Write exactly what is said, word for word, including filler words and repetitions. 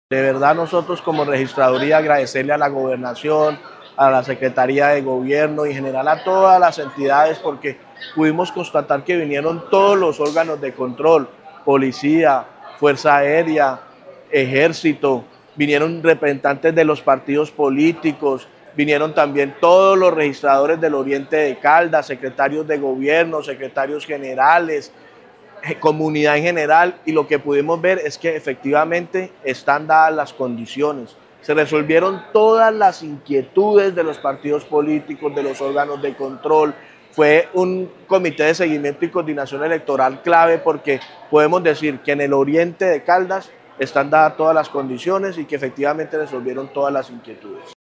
De verdad nosotros como registraduría agradecerle a la gobernación, a la Secretaría de Gobierno y en general a todas las entidades porque pudimos constatar que vinieron todos los órganos de control, policía, fuerza aérea, ejército, vinieron representantes de los partidos políticos, vinieron también todos los registradores del Oriente de Caldas, secretarios de gobierno, secretarios generales, comunidad en general, y lo que pudimos ver es que efectivamente están dadas las condiciones. Se resolvieron todas las inquietudes de los partidos políticos, de los órganos de control. Fue un comité de seguimiento y coordinación electoral clave porque podemos decir que en el Oriente de Caldas están dadas todas las condiciones y que efectivamente resolvieron todas las inquietudes.